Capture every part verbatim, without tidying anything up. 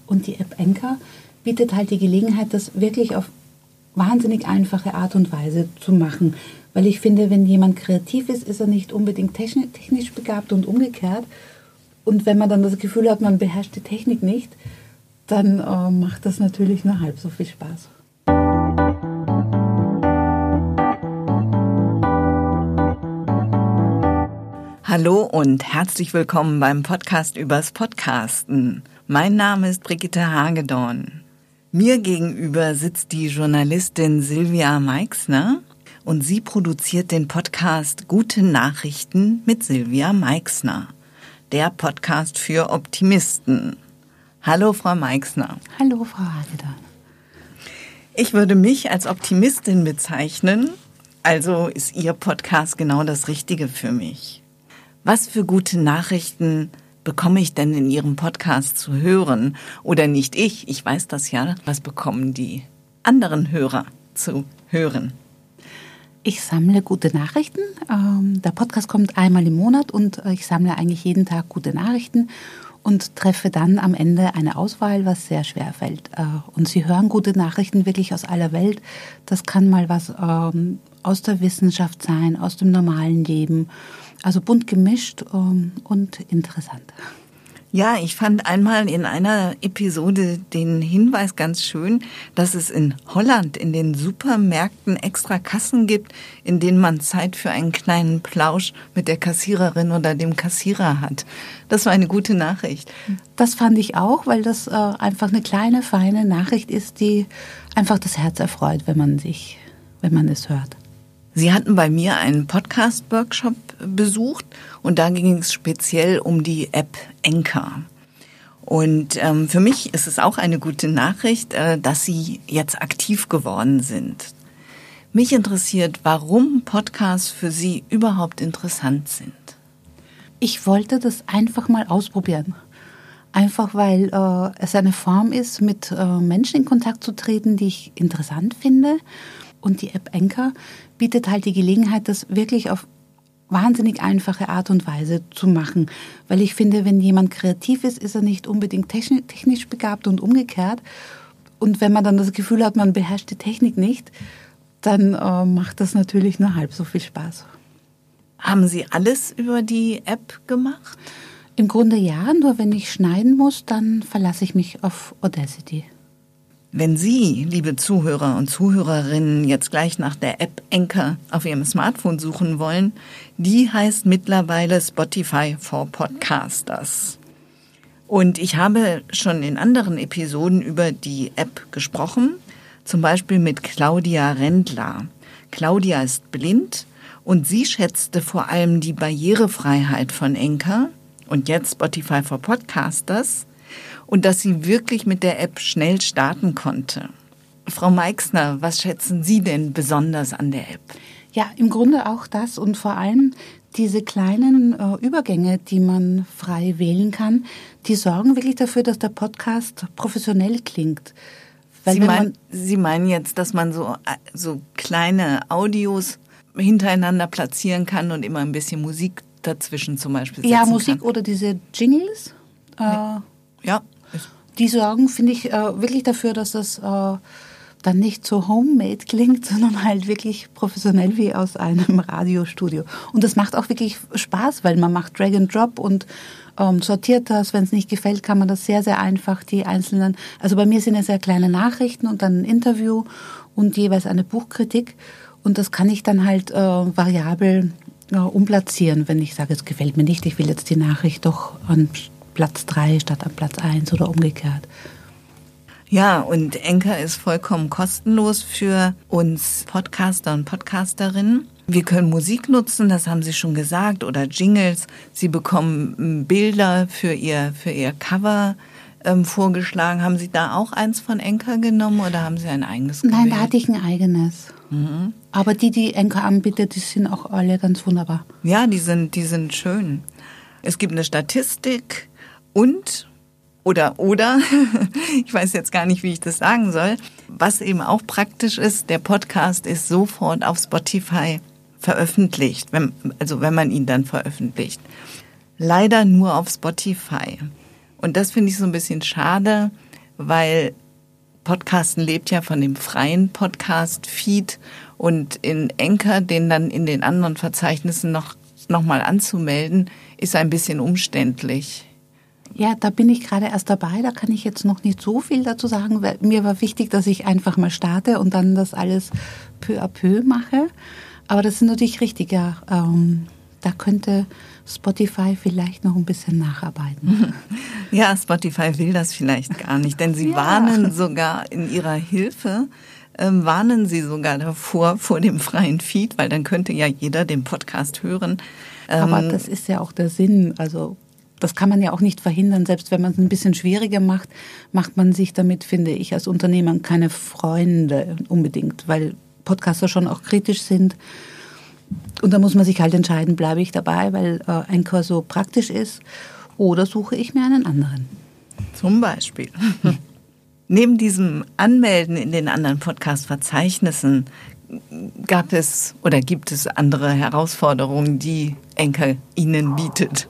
Und die App Anchor bietet halt die Gelegenheit, das wirklich auf wahnsinnig einfache Art und Weise zu machen. Weil ich finde, wenn jemand kreativ ist, ist er nicht unbedingt technisch begabt und umgekehrt. Und wenn man dann das Gefühl hat, man beherrscht die Technik nicht, dann äh, macht das natürlich nur halb so viel Spaß. Hallo und herzlich willkommen beim Podcast übers Podcasten. Mein Name ist Brigitte Hagedorn. Mir gegenüber sitzt die Journalistin Silvia Meixner und sie produziert den Podcast Gute Nachrichten mit Silvia Meixner, der Podcast für Optimisten. Hallo, Frau Meixner. Hallo, Frau Hagedorn. Ich würde mich als Optimistin bezeichnen, also ist Ihr Podcast genau das Richtige für mich. Was für gute Nachrichten bekomme ich denn in Ihrem Podcast zu hören? Oder nicht ich, ich weiß das ja. Was bekommen die anderen Hörer zu hören? Ich sammle gute Nachrichten. Der Podcast kommt einmal im Monat und ich sammle eigentlich jeden Tag gute Nachrichten und treffe dann am Ende eine Auswahl, was sehr schwer fällt. Und Sie hören gute Nachrichten wirklich aus aller Welt. Das kann mal was aus der Wissenschaft sein, aus dem normalen Leben. Also bunt gemischt um, und interessant. Ja, ich fand einmal in einer Episode den Hinweis ganz schön, dass es in Holland in den Supermärkten extra Kassen gibt, in denen man Zeit für einen kleinen Plausch mit der Kassiererin oder dem Kassierer hat. Das war eine gute Nachricht. Das fand ich auch, weil das äh, einfach eine kleine, feine Nachricht ist, die einfach das Herz erfreut, wenn man sich, wenn man es hört. Sie hatten bei mir einen Podcast-Workshop besucht und da ging es speziell um die App Anchor. Und ähm, für mich ist es auch eine gute Nachricht, äh, dass Sie jetzt aktiv geworden sind. Mich interessiert, warum Podcasts für Sie überhaupt interessant sind. Ich wollte das einfach mal ausprobieren. Einfach weil äh, es eine Form ist, mit äh, Menschen in Kontakt zu treten, die ich interessant finde. Und die App Anchor bietet halt die Gelegenheit, das wirklich auf wahnsinnig einfache Art und Weise zu machen. Weil ich finde, wenn jemand kreativ ist, ist er nicht unbedingt technisch begabt und umgekehrt. Und wenn man dann das Gefühl hat, man beherrscht die Technik nicht, dann äh, macht das natürlich nur halb so viel Spaß. Haben Sie alles über die App gemacht? Im Grunde ja, nur wenn ich schneiden muss, dann verlasse ich mich auf Audacity. Wenn Sie, liebe Zuhörer und Zuhörerinnen, jetzt gleich nach der App Anchor auf Ihrem Smartphone suchen wollen, die heißt mittlerweile Spotify for Podcasters. Und ich habe schon in anderen Episoden über die App gesprochen, zum Beispiel mit Claudia Rendler. Claudia ist blind und sie schätzte vor allem die Barrierefreiheit von Anchor und jetzt Spotify for Podcasters, und dass sie wirklich mit der App schnell starten konnte. Frau Meixner, was schätzen Sie denn besonders an der App? Ja, im Grunde auch das und vor allem diese kleinen äh, Übergänge, die man frei wählen kann, die sorgen wirklich dafür, dass der Podcast professionell klingt. Weil Sie, wenn mein, man Sie meinen jetzt, dass man so, so kleine Audios hintereinander platzieren kann und immer ein bisschen Musik dazwischen zum Beispiel setzen Ja, Musik kann? Oder diese Jingles. Äh, ja. Die sorgen, finde ich, äh, wirklich dafür, dass das äh, dann nicht so homemade klingt, sondern halt wirklich professionell wie aus einem Radiostudio. Und das macht auch wirklich Spaß, weil man macht Drag and Drop und ähm, sortiert das. Wenn es nicht gefällt, kann man das sehr, sehr einfach, die einzelnen. Also bei mir sind es sehr kleine Nachrichten und dann ein Interview und jeweils eine Buchkritik. Und das kann ich dann halt äh, variabel äh, umplatzieren, wenn ich sage, es gefällt mir nicht, ich will jetzt die Nachricht doch an Platz drei statt an Platz eins oder umgekehrt. Ja, und Anchor ist vollkommen kostenlos für uns Podcaster und Podcasterinnen. Wir können Musik nutzen, das haben Sie schon gesagt, oder Jingles. Sie bekommen Bilder für Ihr, für Ihr Cover ähm, vorgeschlagen. Haben Sie da auch eins von Anchor genommen oder haben Sie ein eigenes gewählt? Nein, da hatte ich ein eigenes. Mhm. Aber die, die Anchor anbietet, die sind auch alle ganz wunderbar. Ja, die sind, die sind schön. Es gibt eine Statistik und, oder, oder, ich weiß jetzt gar nicht, wie ich das sagen soll, was eben auch praktisch ist, der Podcast ist sofort auf Spotify veröffentlicht, wenn, also wenn man ihn dann veröffentlicht. Leider nur auf Spotify. Und das finde ich so ein bisschen schade, weil Podcasten lebt ja von dem freien Podcast-Feed und in Anchor, den dann in den anderen Verzeichnissen noch, noch mal anzumelden, ist ein bisschen umständlich. Ja, da bin ich gerade erst dabei, da kann ich jetzt noch nicht so viel dazu sagen, weil mir war wichtig, dass ich einfach mal starte und dann das alles peu à peu mache. Aber das ist natürlich richtig, ja. Ähm, da könnte Spotify vielleicht noch ein bisschen nacharbeiten. Ja, Spotify will das vielleicht gar nicht, denn sie ja. warnen sogar in ihrer Hilfe, ähm, warnen sie sogar davor, vor dem freien Feed, weil dann könnte ja jeder den Podcast hören. Ähm, Aber das ist ja auch der Sinn, also das kann man ja auch nicht verhindern. Selbst wenn man es ein bisschen schwieriger macht, macht man sich damit, finde ich, als Unternehmer keine Freunde unbedingt, weil Podcaster schon auch kritisch sind. Und da muss man sich halt entscheiden, bleibe ich dabei, weil äh, Anchor so praktisch ist, oder suche ich mir einen anderen. Zum Beispiel. Neben diesem Anmelden in den anderen Podcast-Verzeichnissen gab es oder gibt es andere Herausforderungen, die Anchor Ihnen bietet?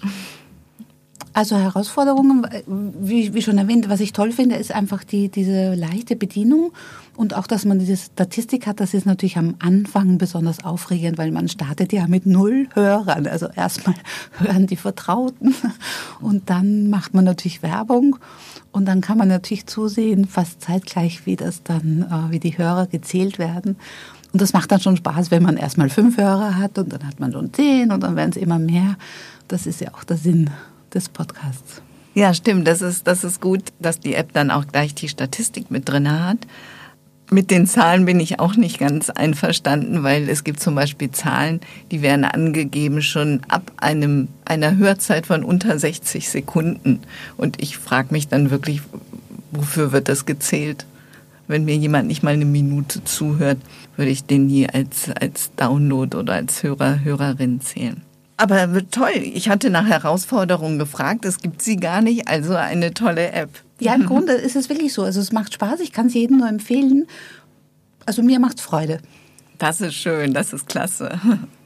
Also Herausforderungen, wie, wie schon erwähnt, was ich toll finde, ist einfach die, diese leichte Bedienung und auch, dass man diese Statistik hat, das ist natürlich am Anfang besonders aufregend, weil man startet ja mit null Hörern. Also erstmal hören die Vertrauten und dann macht man natürlich Werbung und dann kann man natürlich zusehen, fast zeitgleich, wie das dann, wie die Hörer gezählt werden. Und das macht dann schon Spaß, wenn man erstmal fünf Hörer hat und dann hat man schon zehn und dann werden es immer mehr. Das ist ja auch der Sinn des Podcasts. Ja, stimmt. Das ist, das ist gut, dass die App dann auch gleich die Statistik mit drin hat. Mit den Zahlen bin ich auch nicht ganz einverstanden, weil es gibt zum Beispiel Zahlen, die werden angegeben schon ab einem, einer Hörzeit von unter sechzig Sekunden. Und ich frage mich dann wirklich, wofür wird das gezählt? Wenn mir jemand nicht mal eine Minute zuhört, würde ich den nie als, als Download oder als Hörer, Hörerin zählen. Aber toll, ich hatte nach Herausforderungen gefragt, es gibt sie gar nicht, also eine tolle App. Ja, im Grunde ist es wirklich so, also es macht Spaß, ich kann es jedem nur empfehlen, also mir macht es Freude. Das ist schön, das ist klasse.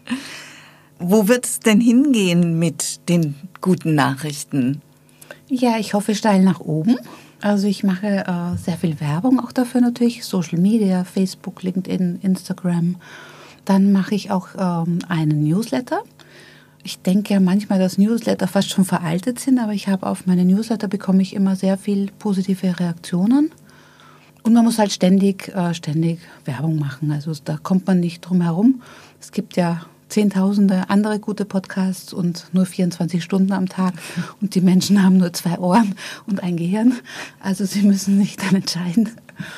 Wo wird es denn hingehen mit den guten Nachrichten? Ja, ich hoffe steil nach oben. Also ich mache äh, sehr viel Werbung auch dafür natürlich, Social Media, Facebook, LinkedIn, Instagram. Dann mache ich auch ähm, einen Newsletter. Ich denke ja manchmal, dass Newsletter fast schon veraltet sind, aber ich habe auf meine Newsletter bekomme ich immer sehr viel positive Reaktionen. Und man muss halt ständig, äh, ständig Werbung machen. Also da kommt man nicht drum herum. Es gibt ja zehntausende andere gute Podcasts und nur vierundzwanzig Stunden am Tag. Und die Menschen haben nur zwei Ohren und ein Gehirn. Also sie müssen sich dann entscheiden.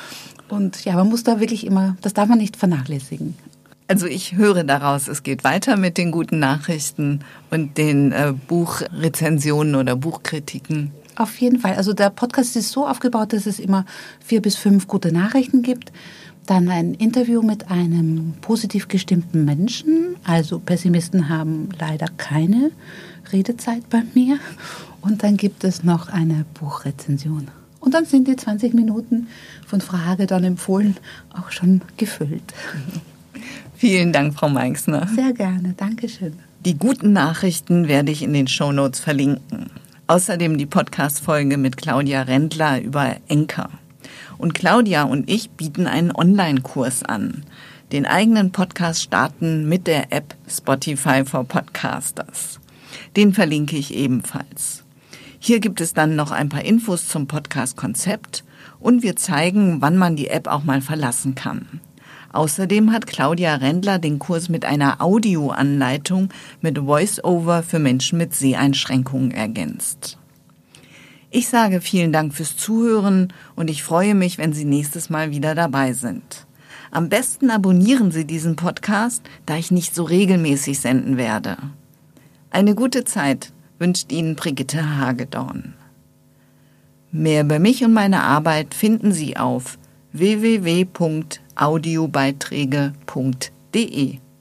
Und ja, man muss da wirklich immer, das darf man nicht vernachlässigen. Also ich höre daraus, es geht weiter mit den guten Nachrichten und den äh, Buchrezensionen oder Buchkritiken. Auf jeden Fall. Also der Podcast ist so aufgebaut, dass es immer vier bis fünf gute Nachrichten gibt. Dann ein Interview mit einem positiv gestimmten Menschen. Also Pessimisten haben leider keine Redezeit bei mir. Und dann gibt es noch eine Buchrezension. Und dann sind die zwanzig Minuten von Frage dann empfohlen auch schon gefüllt. Vielen Dank, Frau Meixner. Sehr gerne, Dankeschön. Die guten Nachrichten werde ich in den Shownotes verlinken. Außerdem die Podcast-Folge mit Claudia Rendler über Anchor. Und Claudia und ich bieten einen Online-Kurs an. Den eigenen Podcast starten mit der App Spotify for Podcasters. Den verlinke ich ebenfalls. Hier gibt es dann noch ein paar Infos zum Podcast-Konzept und wir zeigen, wann man die App auch mal verlassen kann. Außerdem hat Claudia Rendler den Kurs mit einer Audioanleitung mit Voice-Over für Menschen mit Seheinschränkungen ergänzt. Ich sage vielen Dank fürs Zuhören und ich freue mich, wenn Sie nächstes Mal wieder dabei sind. Am besten abonnieren Sie diesen Podcast, da ich nicht so regelmäßig senden werde. Eine gute Zeit wünscht Ihnen Brigitte Hagedorn. Mehr über mich und meine Arbeit finden Sie auf w w w punkt audiobeiträge punkt de.